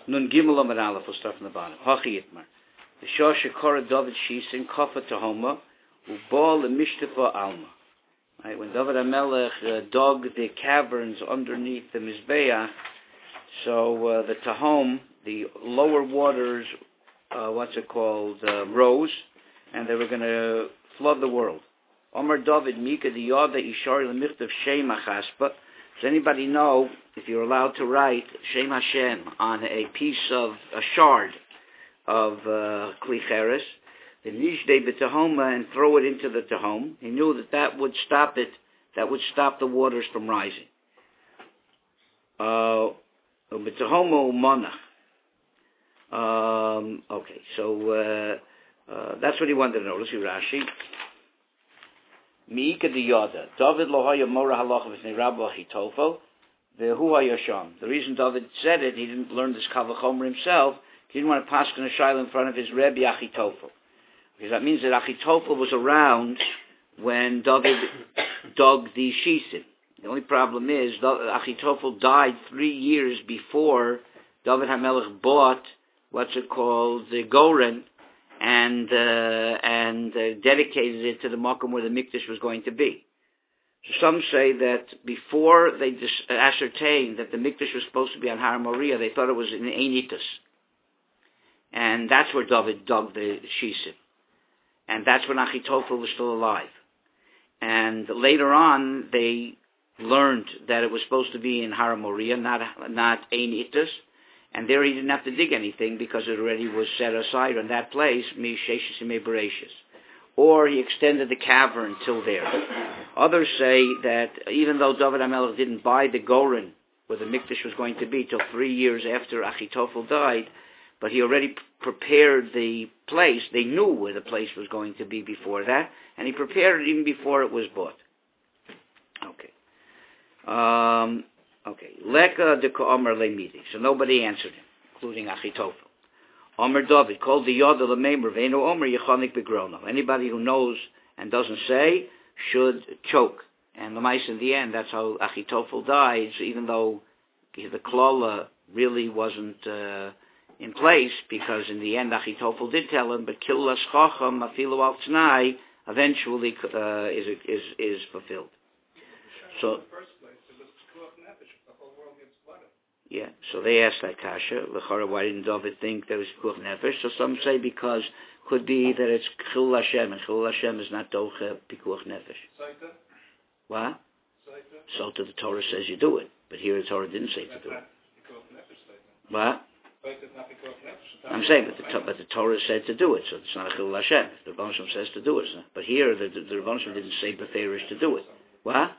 Nun Gimel Amar Aleph will start from the bottom. Hachi Yitmar. The Shah Shekara David Shisin Kafa Tahoma Ubal Mishtafa Alma. Right, when David HaMelech dug the caverns underneath the Mizbeach, so the Tahom, the lower waters, rose, and they were going to flood the world. Omar David Mika the Yada Ishari Lemichtav Shem Achaspa. Does anybody know if you're allowed to write Shem Hashem on a piece of a shard of Kli Cheres, the Nishdei B'Tahoma, and throw it into the Tahom? He knew that would stop it. That would stop the waters from rising. B'Tahoma Umanach. Okay, so that's what he wanted to know. Let's see Rashi. Mi'ika diyada. David lo haya mora halacha v'snei Rabbi Achitofel v'hu hayasham. The reason David said it, he didn't learn this Kal V'chomer himself. He didn't want to pass on a shayla in front of his Rebbe Achitofel, because that means that Achitofel was around when David dug the Shisin. The only problem is Achitofel died 3 years before David HaMelech bought the Goren, and dedicated it to the Makom where the Mikdash was going to be. So some say that before they ascertained that the Mikdash was supposed to be on Har Moriah, they thought it was in Einitas. And that's where David dug the Shisin. And that's when Achitofel was still alive. And later on, they learned that it was supposed to be in Har Moriah, not Einitas. And there he didn't have to dig anything because it already was set aside on that place, or he extended the cavern till there. Others say that even though David HaMelech didn't buy the Goren where the Mikdash was going to be till 3 years after Achitofel died, but he already prepared the place. They knew where the place was going to be before that, and he prepared it even before it was bought. Okay. Leka de Omer Lemidi. So nobody answered him, including Achitofel. Omer David called the Yod of the Member Veno Omer Yechonik Begrono. Anybody who knows and doesn't say should choke. And the mice in the end, that's how Achitofel died. So even though the Klala really wasn't in place, because in the end Achitofel did tell him, but Killas Chacham Afilu Al Tnai eventually is fulfilled. So. Yeah, so they asked that kasha. L'chara, why didn't David think there was pikuach nefesh? So some say because could be that it's chilul Hashem, and chilul Hashem is not doche pikuach nefesh. Saita? What? Saita? So the Torah says you do it, but here the Torah didn't say to do it. What? I'm saying, but the Torah said to do it, so it's not a chilul Hashem. If the Rebbeinu Shem says to do it, but here the Rebbeinu Shem didn't say beferish to do it. What?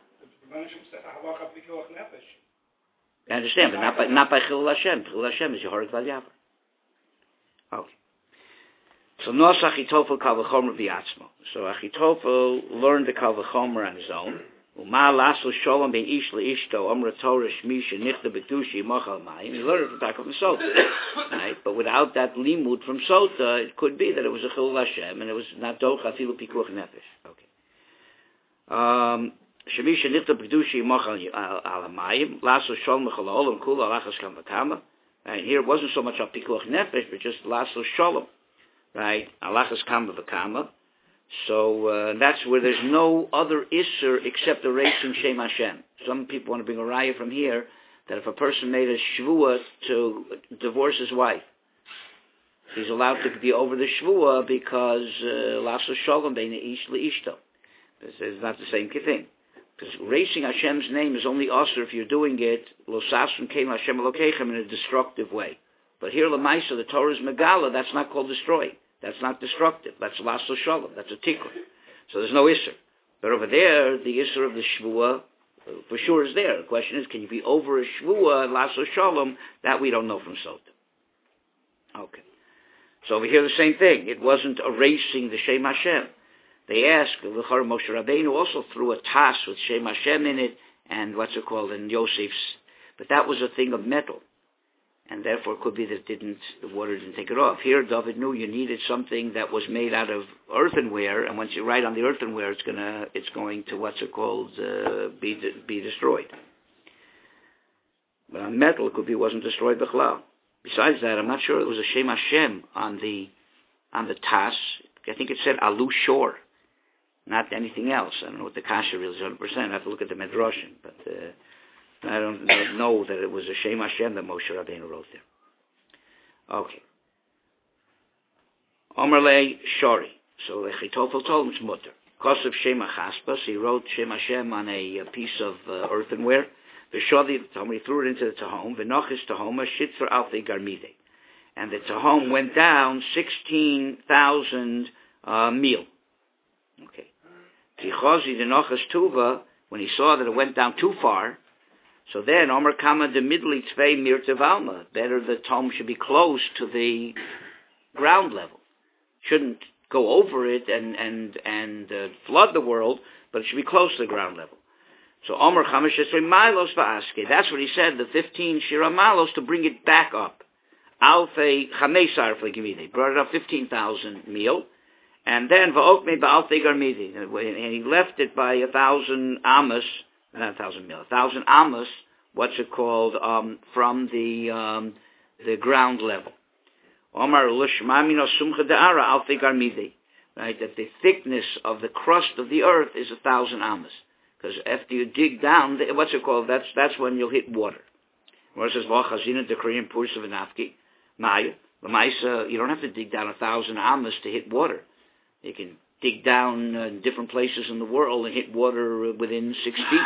I understand, but not by Chilul Hashem. Chilul Hashem is Yehorid Val Yavar. Okay. So Nos Achitofel Kal V'chomer V'yatzmo. So Achitofel learned the Kal V'chomer on his own. Uma Lasso Sholom Ben Ish LeIshto Omra Torah Shmisha Nichta Betushi Mochal Mayim. He learned it from Sota. Right? But without that limud from Sota, it could be that it was a Chilul Hashem and it was not Docha Afilu Pikuach Nefesh. Okay. Shemisha Nichta Betushi Mochal Alamayim Lasso Sholom Mechal Olam Kula Alachas Kam V'Kama. And here it wasn't so much of Pikuach Nefesh, but just Lasso Sholom. Right? Alachas Kam V'Kama. So that's where there's no other Isser except the Reishim Shem Hashem. Some people want to bring a raya from here that if a person made a shvua to divorce his wife, he's allowed to be over the shvua because Lasso Shalom Bein Ish LeIshto. It's not the same thing. Because raising Hashem's name is only usher if you're doing it Lo Sasum Keim Hashem Elokeichem in a destructive way. But here Lamaisa, the Torah's Megala, that's not called destroy. That's not destructive. That's Lasso Shalom. That's a tikkun. So there's no Isser. But over there, the Isser of the Shvuah for sure is there. The question is, can you be over a Shvuah, Lasso Shalom? That we don't know from Sota. Okay. So over here the same thing. It wasn't erasing the Shem Hashem. They ask, Moshe Rabbeinu also threw a tas with Shem Hashem in it, and and Yosef's. But that was a thing of metal. And therefore it could be that the water didn't take it off. Here, David knew you needed something that was made out of earthenware, and once you write on the earthenware, it's going to be destroyed. But on metal, it could be it wasn't destroyed b'chlal. Besides that, I'm not sure it was a Shem Hashem on the tas. I think it said Alu Shor, not anything else. I don't know what the kasha is 100%. I have to look at the Medrashim, but I don't know that it was a Shem Hashem that Moshe Rabbeinu wrote there. Okay. Omerle Shori. So the Chitofel told him it's mutter. Kosev Shem HaChaspas, he wrote Shem Hashem on a piece of earthenware. V'shodi the Tahom, he threw it into the Tahom. V'nochis Tahoma Shitzer Alfei Garmide. And the Tahom went down 16,000 meal. Okay. Tichozi the Nochas Tuva, when he saw that it went down too far, so then Omer Kama de Midli Tvei Mir Tevalma. Better the Tahom should be close to the ground level. Shouldn't go over it and flood the world, but it should be close to the ground level. So Omer Chamash Esrei Milos Va'aske. That's what he said, the 15 Shira Milos, to bring it back up. Alfei Chamesar Flegimide. Brought it up 15,000 meal. And then Va'okme Ba'alfei Garmidi. And he left it by 1,000 Amos, not 1,000 meal, 1,000 Amos, what's it called, from the ground level. Omar Lushmamino Sumcha Da'ara Alfei Garmidi. Right, that the thickness of the crust of the earth is 1,000 Amos. Because after you dig down, what's it called? That's when you'll hit water. Where it says, V'chazina Dekriim Pursa V'nafki, Maya, L'maisa, you don't have to dig down 1,000 Amos to hit water. You can dig down different places in the world and hit water within 6 feet.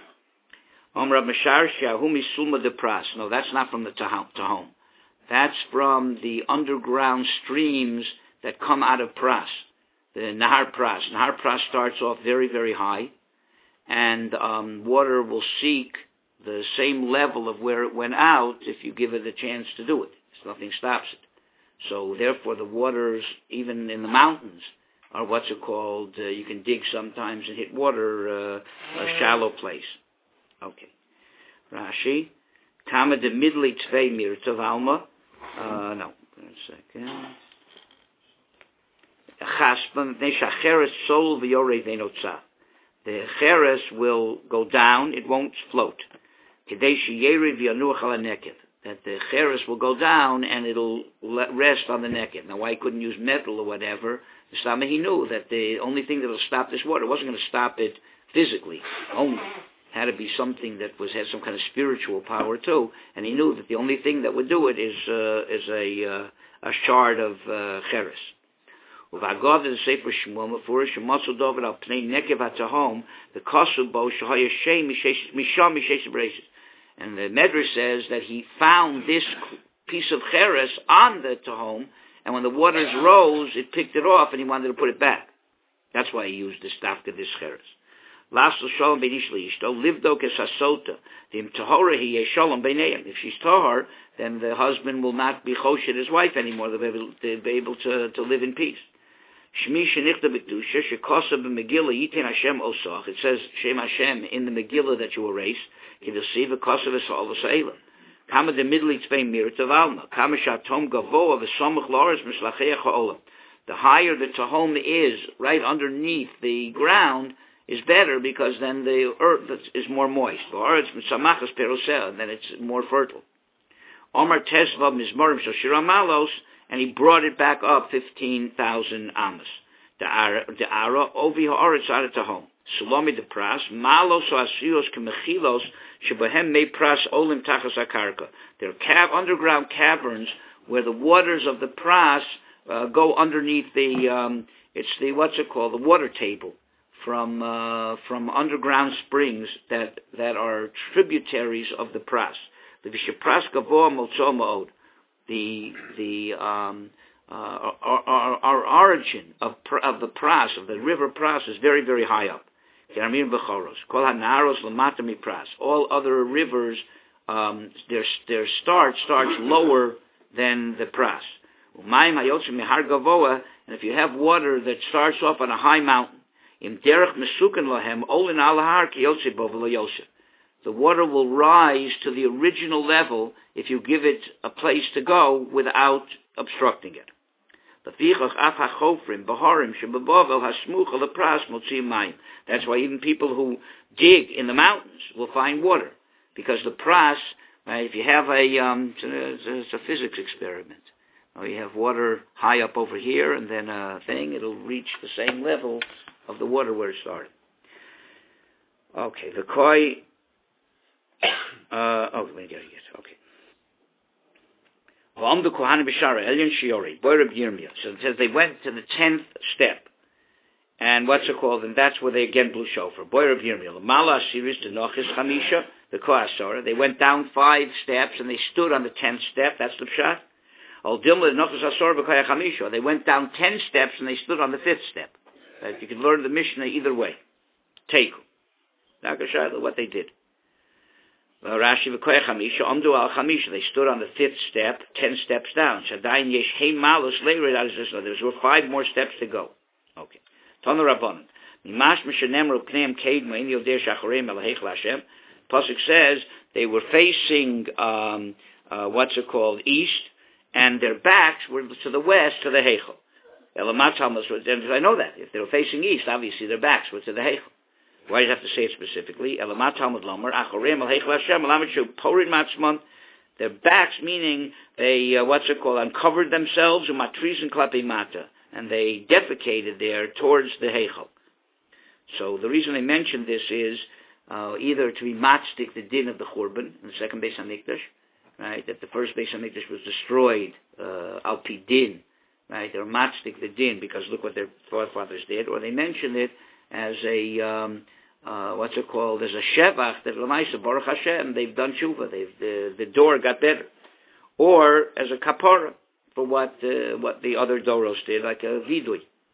Omar Mashar Shahumi Sulma de Pras. No, that's not from the Tahom. That's from the underground streams that come out of Pras. The Nahar Pras. Nahar Pras starts off very, very high, and water will seek the same level of where it went out if you give it a chance to do it. So nothing stops it. So therefore the waters, even in the mountains, are what's it called, you can dig sometimes and hit water, a shallow place. Okay. Rashi. Tama de Midli Tvei Mir Tov Alma. No, 1 second. The cheres will go down, it won't float. That the cheres will go down and it'll rest on the neked. Now, why he couldn't use metal or whatever? He knew that the only thing that will stop this water wasn't going to stop it physically only. It had to be something that had some kind of spiritual power too. And he knew that the only thing that would do it is a shard of cheres. Uvagod in the Sefer Shmuel Mefurish Shematzul David al Pnei Nekev HaTahom the Kosu Bo Shahaya Shem Misham Mishesh Braces. And the Medrash says that he found this piece of cheres on the Tahom, and when the waters rose, it picked it off, and he wanted to put it back. That's why he used this dafka, this cheres. Lasso Shalom Beinish Leishto Livdo Kesasota Dim Tahora Hiye Shalom Beineim. If she's tahor, then the husband will not be choshed his wife anymore. They'll be able to live in peace. Shmi Shenichta B'Kedusha Shekosa B'Megillah Yitin Hashem Osach. It says Shem Hashem in the Megillah that you erase. Kidasiva Kosa V'Sa'ol V'Sa'ela. Kama de Midli Tzvei Mir Tavalma. Kama Shatom Gavoa V'Somach Loris Mishlacheach Ha'olam. The higher the Tahom is, right underneath the ground, is better because then the earth is more moist. Or it's Mitzamachas Peroseh, then it's more fertile. Omar Tesva Mizmorim Shoshira Malos, and he brought it back up 15,000 Amos. The Ara Ovi Ha'aretz Ara Tahom. Sulomi de Pras, Malos Asiyos Kemechilos, Shebahem Me Pras Olim Tachas Akarka. There are underground caverns where the waters of the Pras go underneath the, the water table from underground springs that are tributaries of the Pras. The Vishapras Gavoa Motzo Ma'od. Our origin of the Pras, of the river Pras, is very, very high up. All other rivers, their start starts lower than the Pras. And if you have water that starts off on a high mountain, the water will rise to the original level if you give it a place to go without obstructing it. That's why even people who dig in the mountains will find water, because the Pras Right? If you have it's a physics experiment. You have water high up over here, and then a thing, it'll reach the same level of the water where it started. Okay, the koi. Let me get it. Okay. So it says they went to the 10th step. And what's it called? And that's where they again blew shofar. Boyer of Yirmiyah. The Mala Asiris, the Nochis Chamisha, the Koasora. They went down 5 steps and they stood on the 10th step. That's the Pshat. Al Dilma, the Nochis Asora, B'Koya Chamisha. They went down 10 steps and they stood on the 5th step. Right? You can learn the Mishnah either way. Teiku. Nakashayla, what they did. Rashi V'Koya Chamisha, Amdu Al Chamisha. They stood on the 5th step, 10 steps down. Shadayin Yesh Heim Malus Leirid. There were 5 more steps to go. Okay. Tana Rabbanan. Mimash Mishanemru Pneim Kedma in Yodeh Shachoreim Elahech Lashem. Pasuk says they were facing east, and their backs were to the west, to the Heichel. And I know that if they were facing east, obviously their backs were to the Heichel. Why do you have to say it specifically? Elamat Talmud Lomer Achoreim Elahech Lashem Elamat Porid Matzman. Their backs, meaning they uncovered themselves umatrizin klapi mata. And they defecated there towards the Heichel. So the reason I mention this is either to be matzdik the din of the Churban in the second Beis HaMikdash, right? That the first Beis HaMikdash was destroyed al pi din, right? They're matzdik the din because look what their forefathers did, or they mention it as a as a shevach that l'maisa Baruch Hashem they've done tshuva, the door got better, or as a kapara for what the other doros did, like a vidui.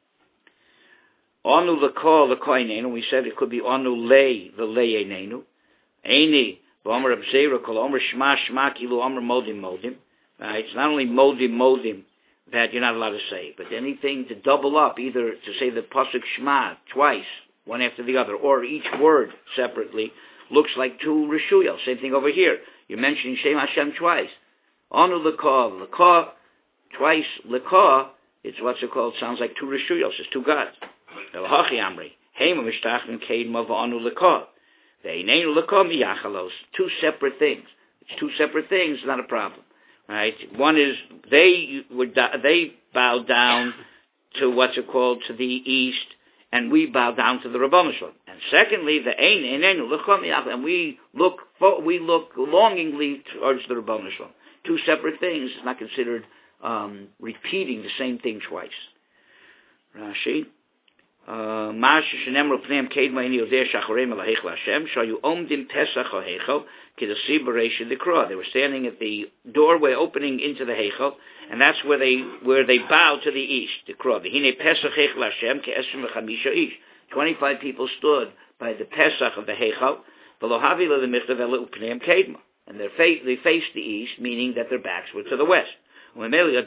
Anu l'kol l'koinenu, we said it could be anu lei v'leienenu. Eini v'omer abzeira kol omer shma shma kilu omer modim modim. Right? It's not only modim that you're not allowed to say, but anything to double up, either to say the pasuk shma twice, one after the other, or each word separately, looks like 2 reshuyos. Same thing over here. You're mentioning Shem Hashem twice. Anu l'kol twice lekah, it's sounds like 2 reshuyos, it's 2 gods. El-hachi amri, heima mishtachin keidma v'anu lekah. Ve'inenu lekah miyachalos. 2 separate things. It's 2 separate things, not a problem. Right? One is, they bowed down to to the east, and we bow down to the Rabbanu Shalom. And secondly, the einenu lekah miyachal, and we look longingly towards the Rabbanu Shalom. 2 separate things. It's not considered repeating the same thing twice. Rashi. Mash shenemru pneim kedma in yodeh shachoreim elahech Lashem shayu omdim pesach ha'heichel k'dasi b'reish dikra. They were standing at the doorway opening into the heichel, and that's where they bowed to the east. Dikra. V'hine pesach heichel Lashem ke'esrim v'chamisha ish. 25 people stood by the pesach of the heichel. V'lo havi lo l'michtav ela upneim kedma, and they faced the east, meaning that their backs were to the west. Mafri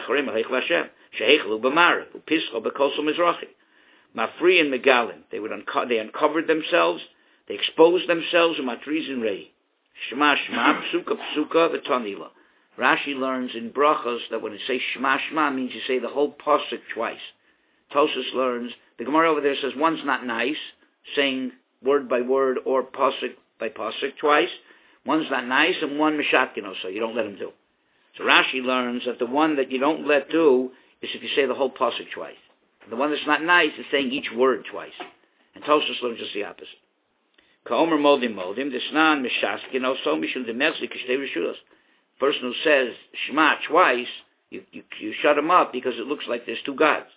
and Megalim, they uncovered themselves, they exposed themselves, Matrizin Rei. Shema Shema, Psuka Psuka, V'Tanila. Rashi learns in Brachos that when it says Shema Shema means you say the whole pasuk twice. Tosas learns, the Gemara over there says one's not nice, saying word by word or pasuk by pasuk twice. One's not nice, and one Meshatkino, so you don't let him do. So Rashi learns that the one that you don't let do is if you say the whole pasuk twice. The one that's not nice is saying each word twice. And Tosfos learns just the opposite. Ka'omer modim modim, desnan mishaskin also mishul demerzi kishtei rishulos. Person who says Shema twice, you shut him up because it looks like there's 2 gods.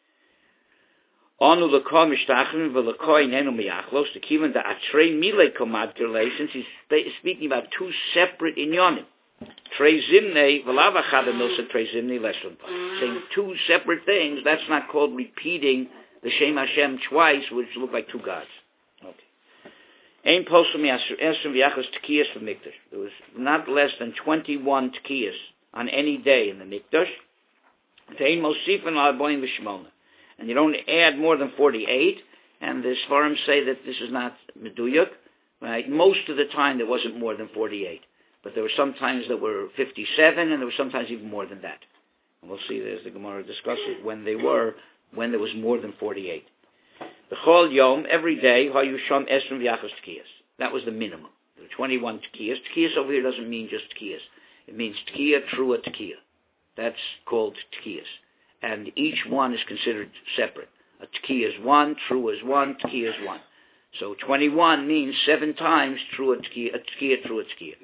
Anu l'kol mishtachin v'l'kol inenu miyachlos, the kivan da atrei milei komad gerlei, since he's speaking about 2 separate inyonim. Trei zimnei v'lavachad milsa trei zimnei leshon. Saying 2 separate things, that's not called repeating the Shem Hashem twice, which look like 2 gods. Okay. Ein posum yasrim v'yachos tekiyas v'mikdash. There was not less than 21 tekiyas on any day in the mikdash. Ein mosifan al-boim v'shmona. And you don't add more than 48. And the Sfarim say that this is not meduyuk. Right? Most of the time there wasn't more than 48. But there were some times that were 57, and there were sometimes even more than that. And we'll see as the Gemara discusses when there was more than 48. The Chol Yom, every day, Hayusham Esrim V'Yachos Tekiyas. That was the minimum. There are 21 Tkiyas. Tkiyas over here doesn't mean just Tkiyas. It means Tkiya, Trua, Tkiya. That's called Tkiyas. And each one is considered separate. A Tkiya is 1, Trua is 1, Tkiya is 1. So 21 means 7 times Trua, Tkiya, Tkiya, Trua, Tkiya.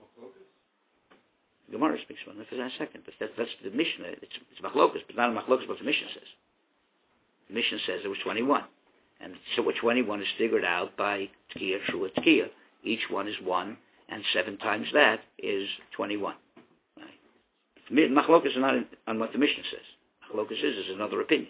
Gemara speaks about it for a second, but that's the Mishnah. It's Machlokas, but not a Machlokas, what the Mishnah says. The Mishnah says there was 21. And so what 21 is figured out by Tkiya, Trua, Tkiya. Each one is 1, and 7 times that is 21. Right? Machlokas is not on what the Mishnah says. Machlokas is another opinion.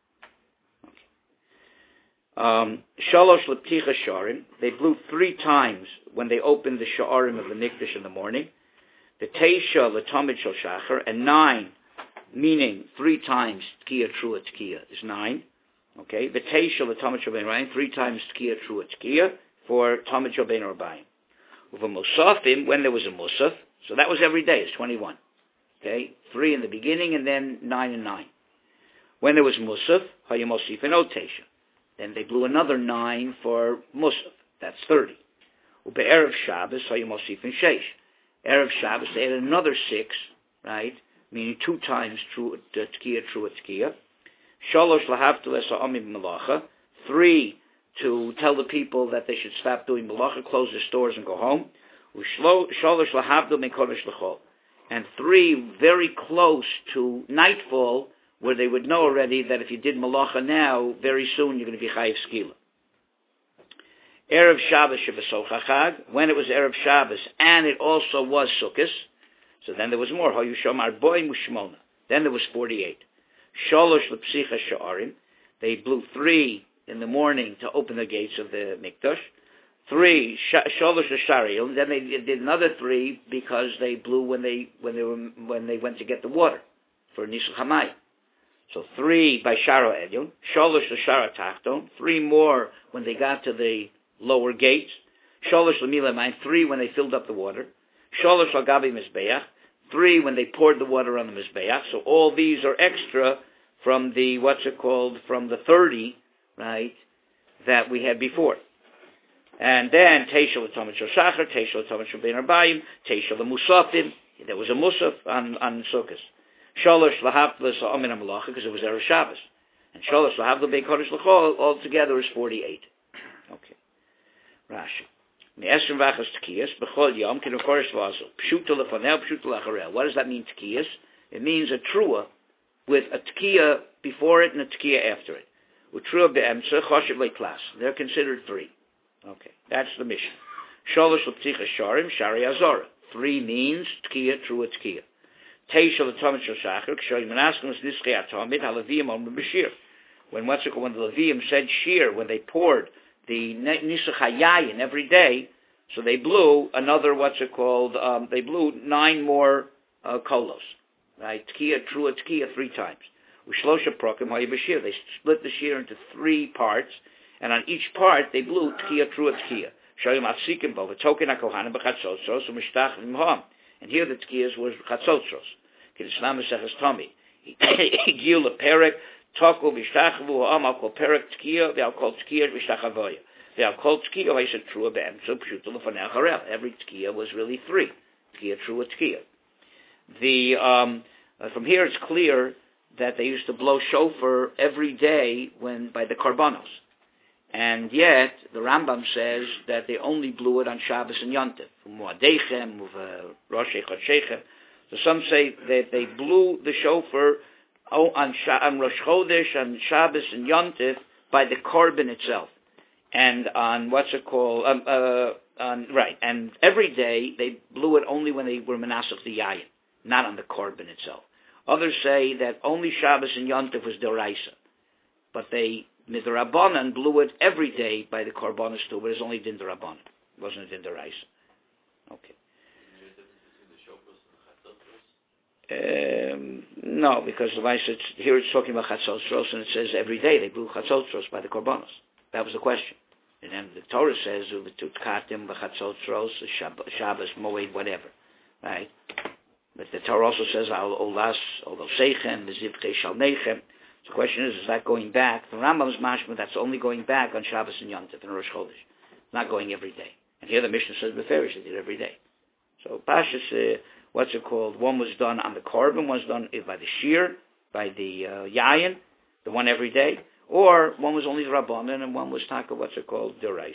Shalosh lepticha sharim. They blew 3 times when they opened the sha'arim of the Mikdash in the morning. The teisha l'tamid shel shachar, and 9, meaning 3 times tkiya trua tkiya is 9. Okay, the teisha l'tamid shel bein rabayim, 3 times tkiya trua tkiya for tamid shel bein rabayim. Uva musafim, when there was a musaf, so that was every day. It's 21. Okay, 3 in the beginning and then 9 and 9. When there was musaf, hayamosif and teisha. Then they blew another 9 for musaf. That's 30. Uba erev Shabbos hayamosif and sheish. Erev Shabbos, they added another 6, right? Meaning 2 times tkiya, trua, tkiya. Shalosh lahavtu esa amid malacha. 3 to tell the people that they should stop doing malacha, close their stores and go home. Shalosh lahavtu mekodesh l'chol. And 3 very close to nightfall, where they would know already that if you did malacha now, very soon you're going to be chayiv skila. Erev Shabbos shebesocha chag, when it was Erev Shabbos, and it also was Sukkos, so then there was more. Hayusham arboim u'shmona. Then there was 48. Shalosh lepsicha sha'arim. They blew 3 in the morning to open the gates of the Mikdash. 3 shalosh l'shariyim. Then they did another 3 because they blew when they went to get the water for Nisul Hamayim. So 3 by Shara Elyon. Shalosh l'shara tachton. 3 more when they got to the lower gates. Shalosh l'mila mayim, 3 when they filled up the water. Shalosh l'gabi mizbeach, 3 when they poured the water on the mizbeach. So all these are extra from the, from the 30, right, that we had before. And then Teisha l'tomid shel shachar, Teisha l'tomid shel bein arbayim, Teisha l'musafim. There was a musaf on Sukkot. Shalosh l'havla sa'amin ha'malacha, because it was Erev Shabbos. And Shalosh l'havla bein kodesh l'chol, altogether is 48. Okay. Rashi. Me'esrim v'achas tkiyas, b'chol yom, kin u'koresh v'azol. Pshuta l'fanel, pshuta l'acharel. What does that mean, tkiyas? It means a trua with a tkiya before it and a tkiya after it. U'trua be'emtza, choshev le'klas. They're considered 3. Okay, that's the mission. Sholosh l'pticha sharim, shari azora. 3 means tkiya, trua, tkiya. Teisha l'tomid shel shachar, k'shoy menaskim nischi atomid, halaviyim omru b'shir. When the Leviyim said shir, when they poured the Nisuch HaYayin every day, so they blew another, they blew 9 more kolos, right? Tkiya, trua, tkiya 3 times. Ushlosha prokim hayibashir. They split the shir into 3 parts, and on each part they blew tkiya, trua, tkiya. Shoyim atzikim bo, v'token hakohanim b'chatzotzros, u'mishtach v'mham. And here the tkiyas was chatzotzros. K'nislam v'seches tomi. Higil leperek, Toku v'shtachvu ha'amal kol perek tkiya v'al kol tkiya v'shtachavoya v'al kol tkiya v'yisat trua be'emtzu pshuta l'fanei acharel. Every tkiya was really 3. Tkiya, trua, tkiya. From here it's clear that they used to blow shofar every day by the karbanos, and yet the Rambam says that they only blew it on Shabbos and Yontif. Muadechem, Rosh Chodshechem. So some say that they blew the shofar on Rosh Chodesh, on Shabbos and Yontif by the korban itself, and on and every day they blew it only when they were menasach the yayin, not on the korban itself. Others say that only Shabbos and Yontif was deraisa, but they midrabanan blew it every day by the korbanos too, but it's only din derabanan, it wasn't a din deraisa. Okay. No, because here it's talking about chatzotros, and it says every day they blew chatzotros by the korbanos. That was the question. And then the Torah says utkatim b'chatzotros, Shabbos, Moed, whatever, right? But the Torah also says al olas olosechem mezivkei shalnechem. The question is that going back? The Rambam's mashma, that's only going back on Shabbos and Yontif and Rosh Chodesh, not going every day. And here the Mishnah says beferish, they did every day. So Pashas, what's it called? One was done on the korban, one was done by the shear, by the yayin, the one every day, or one was only the rabbanan, and one was taka, what's it called, deraisa.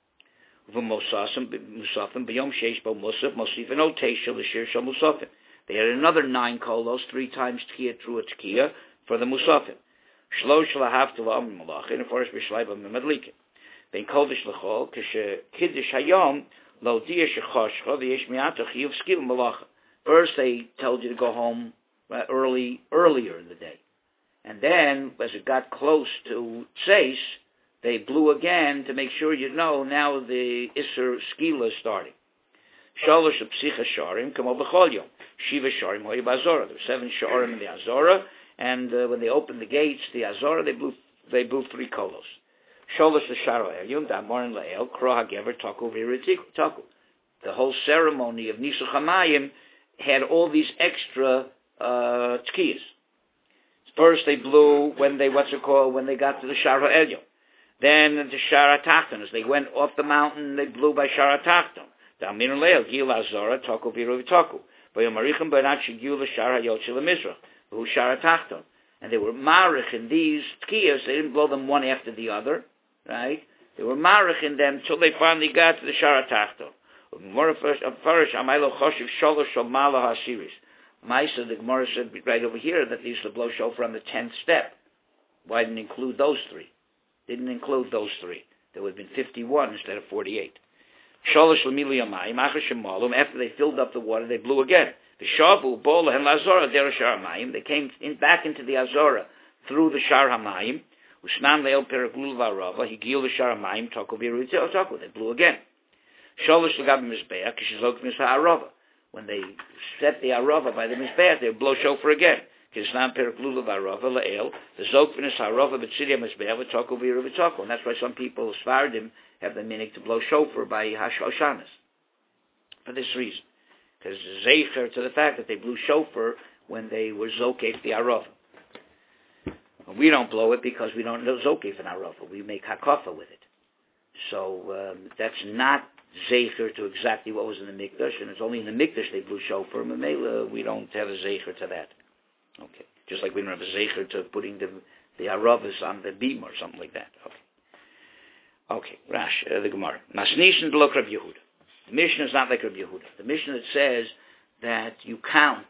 They had another 9 kolos, 3 times tkiya, trua tkiya, for the musafim. Shlosh lahav tulam malachin, and forest b'shleiba m'madlikin. Ben kodesh l'chol, k'she kiddush hayom, lo diya shechoshcha, v'yesh mi'ata chiyuv skil malacha. First they told you to go home earlier in the day. And then, as it got close to Tseis, they blew again to make sure you know now the Isser Skila is starting. Shalosh Psicha Sharim, Kamo B'chol Yom. Shiva Sharim, Hoy B'Azora. There were 7 Sharim in the Azora, and when they opened the gates, the Azora, they blew 3 kolos. Shalosh L'Sharo Elyum, Damorin La'el, Kro HaGever, Toku V'Yiritiku. The whole ceremony of Nisuch HaMayim had all these extra tkiyas. First they blew when they got to the Shara Elyon. Then the Shara Tachton, as they went off the mountain, they blew by Shara Tachton. Damir Leil, Gil Azora, Toko Viru Vitoku. Vayomarichim Bernat Shigil Shara Yochel Mizrach, who Shara Tachton. And they were marich in these tkiyas, they didn't blow them one after the other, right? They were marich in them until they finally got to the Shara Tachton. Maisa, the Gemara said right over here that they used to blow shofar on the 10th step. Why didn't include those 3? Didn't include those 3. There would have been 51 instead of 48. Sholosh l'mili yamayim, achar shemalum, after they filled up the water, they blew again. The shavu, bola, and lazora, dera shar hamayim, they came back into the Azora through the shar hamayim, usnan leil peraglul v'arava, higil the shar hamayim, toko v'yiru toko, they blew again. Sholosh l'gab mizbeach, kishizok mizha arava. When they set the arava by the mizbeach, they would blow shofar again. Kisnan peraglul v'arava le'el, the zokvinis arava b'tzidia mizbeach, toko v'yiru toko, and that's why some people, Sfardim, have the meaning to blow shofar by Hashoshanas. For this reason. Because zeicher to the fact that they blew shofar when they were zokef the arava. And we don't blow it because we don't know zokef an arava. We make hakafa with it. So that's not zeicher to exactly what was in the mikdash, and it's only in the mikdash they blew shofar. Mamela, we don't have a zeicher to that. Okay. Just like we don't have a zeicher to putting the aravas on the beam or something like that. Okay. Okay, Rash, the Gemara. Masnishin b'lo Rav Yehuda. The Mishnah is not like Rav Yehuda. The Mishnah that says that you count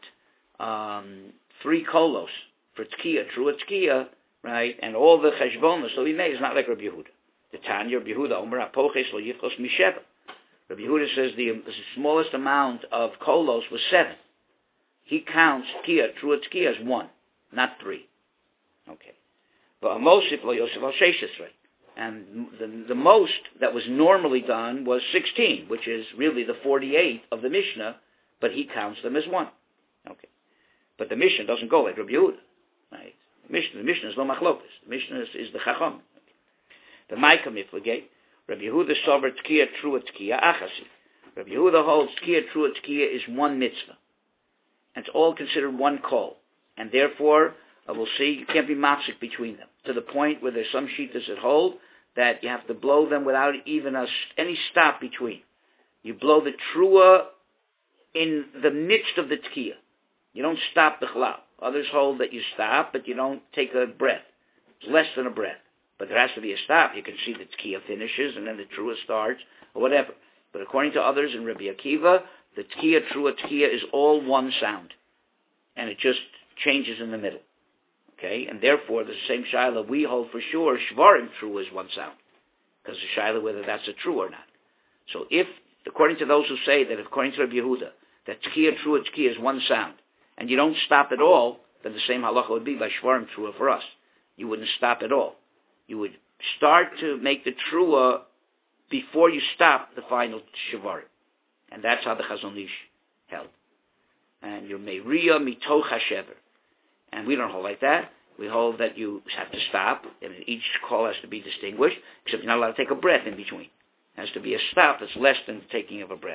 3 kolos for tkiya, trua tkiya, right, and all the cheshbonos, so he made is not like Rav Yehuda. The Tanya, Rav Yehuda, Omer apoches lo yichos misheva. Rav Yehuda says the smallest amount of kolos was 7. He counts tkiya, trua tkiya as 1, not 3. Okay. But amosif lo yosef al sheishes, and the most that was normally done was 16, which is really the 48 of the Mishnah, but he counts them as 1. Okay. But the Mishnah doesn't go like Rabbi Yehuda. Right? The Mishnah is no machlokas. The Mishnah is the Chacham. The Maika Miflagate, Rabbi Yehuda sover tkiya trua tkiya achasi. Rabbi Yehuda holds tkiya trua tkiya is 1 mitzvah. And it's all considered 1 kol. And therefore, we'll see, you can't be mafsik between them, to the point where there's some shittas that hold that you have to blow them without even any stop between. You blow the trua in the midst of the tkiya. You don't stop the chalal. Others hold that you stop, but you don't take a breath. It's less than a breath. But there has to be a stop. You can see the tkiya finishes and then the trua starts, or whatever. But according to others in Rabbi Akiva, the tkiya, trua tkiya is all 1 sound. And it just changes in the middle. Okay, and therefore the same shaila we hold for sure shvarim true is 1 sound, because the shaila whether that's a true or not. So if, according to those who say that according to Rabbi Yehuda that tkiya true tkiya is 1 sound, and you don't stop at all, then the same halacha would be by shvarim true for us. You wouldn't stop at all. You would start to make the trua before you stop the final shvarim, and that's how the Chazon Ish held. And you may riya mitoch hashever. And we don't hold like that. We hold that you have to stop, and each call has to be distinguished, except you're not allowed to take a breath in between. It has to be a stop that's less than the taking of a breath.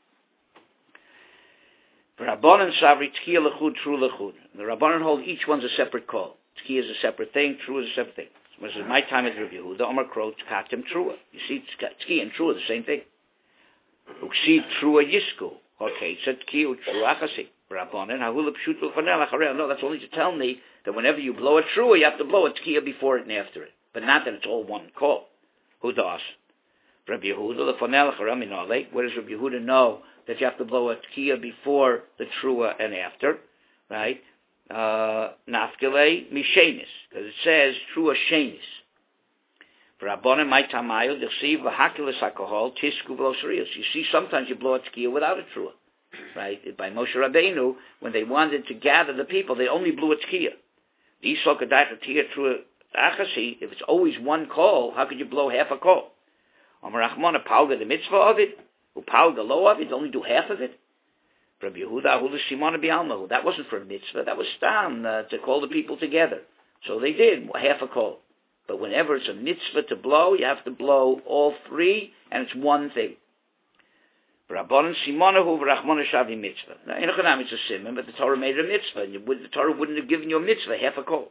For Rabbanan Savri, Tkiya Lechud, True Lechud. The Rabbanan hold each one's a separate call. Tkiya is a separate thing, True is a separate thing. So this is my time at Rav Yehuda, Omar Kro, Tkatim, Trua. You see, Tkiya and Trua are the same thing. Uksi trua yisku. Okay, so tkiya trua achasi. Rabbanan hahula pshutul fanel acharei. No, that's only to tell me that whenever you blow a trua, you have to blow a tkiya before it and after it. But not that it's all one call. Who does? Rabbi Yehuda, the fanel acharei minole. Where does Rabbi Yehuda know that you have to blow a tkiya before the trua and after? Right? Nafkele mishenis, because it says trua shenis. For Rabbanan my tamayo deceive v'hakilas alcohol tisku v'losarios. You see, sometimes you blow a tkiya without a trua, right? By Moshe Rabbeinu, when they wanted to gather the people, they only blew a tkiya. These sokadai tkiya trua achasi. If it's always one call, how could you blow half a call? Amar Rachmana palga the mitzvah of it, upalga lo of it, only do half of it. Rabbi Yehuda Hula Shimon Bialmahu. That wasn't for a mitzvah. That was stam to call the people together. So they did half a call. But whenever it's a mitzvah to blow, you have to blow all three, and it's one thing. Rabbanan Simonahu v'Rachmana Shavi mitzvah. Now, in Echanam it's a simon, but the Torah made it a mitzvah, and the Torah wouldn't have given you a mitzvah, half a call.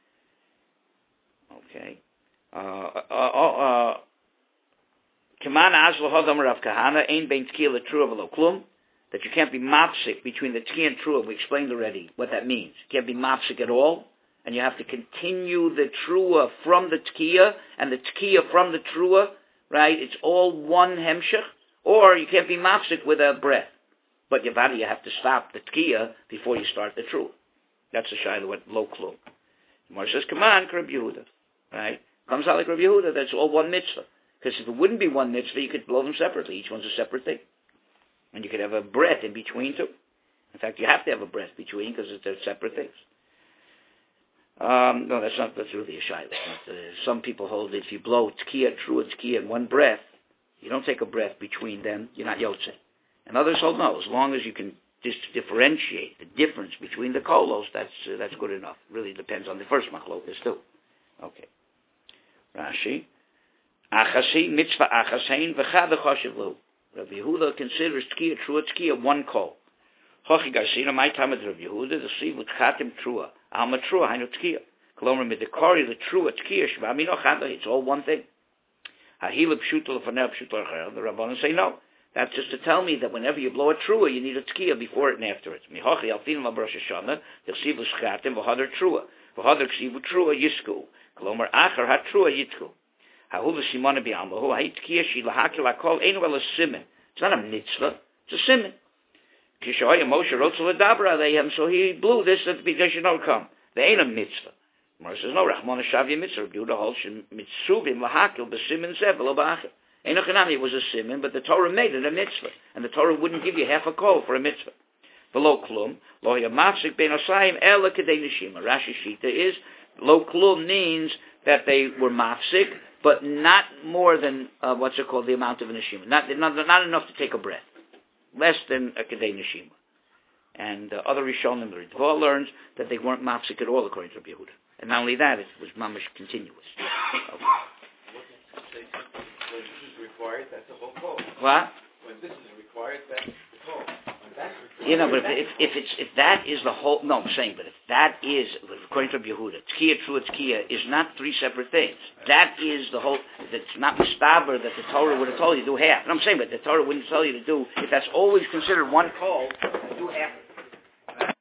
Okay. Kaman Azla Hodam Rav Kahana Ein Bein Tkiya L'Trua V'Lo Klum. That you can't be mafsik between the tkiya and trua. We explained already what that means. You can't be mafsik at all, and you have to continue the trua from the tkiya and the tkiya from the trua, right? It's all one hemshech, or you can't be mafsik with a breath. But you have to stop the tkiya before you start the trua. That's a shayla with lo klum. Gemara says, come on, Rabbi Yehuda, right? Comes out like Rabbi Yehuda, that's all one mitzvah. Because if it wouldn't be one mitzvah, you could blow them separately. Each one's a separate thing. And you could have a breath in between too. In fact, you have to have a breath between because they're separate things. No, that's really a shayla. Some people hold that if you blow tkiya, trua tkiya in one breath, you don't take a breath between them, you're not yotzei. And others hold no. As long as you can differentiate the difference between the kolos, that's good enough. Really depends on the first machlokas too. Okay. Rashi. Achasi, mitzvah achasein, v'chad choshev lu. Rabbi Yehuda considers tkiya, trua, tkiya one call. Hochi garsina, my time with Rabbi Yehuda, the sleeve with chatim trua. Alma trua, hainu tkiya. Kolomer midekori, the trua, tkiya, shvamino chada, it's all one thing. Hahila pshuto lefanel pshuto l'chayel. The Rabbanan say no. That's just to tell me that whenever you blow a trua, you need a tkiya before it and after it. Mihochi alfin la Rosh Hashanah, the sleeve with chatim, v'hadar trua. V'hadar ksivu trua yisku. Kolomer achar ha trua yitku. It's not a mitzvah, it's a simon. So he blew this because they should not come. They ain't a mitzvah. Mara says, no, Rachmana Shavya mitzvah. Yehuda holds mitzvim lahakil b'simin zevel obachil. It was a simon, but the Torah made it a mitzvah. And the Torah wouldn't give you half a call for a mitzvah. Below klum, lo yamafsik ben osayim ela kedei neshima. Rashi Shita is, lo klum means that they were mafsik, but not more than, the amount of a neshima. Not enough to take a breath. Less than a kedei neshima. And other Rishonim, the Ritva learns that they weren't mafsik at all, according to Rabbi Yehuda. And not only that, it was mamash continuous. Okay. When this is required, that's a whole call. What? When this is required, that's the call. But if that is the whole, no, I'm saying, but if that is, according to Yehuda, tkiya, trua, tkiya is not three separate things. That is the whole, it's not mistaber that the Torah would have told you to do half. And I'm saying, but the Torah wouldn't tell you to do, if that's always considered one call, do half.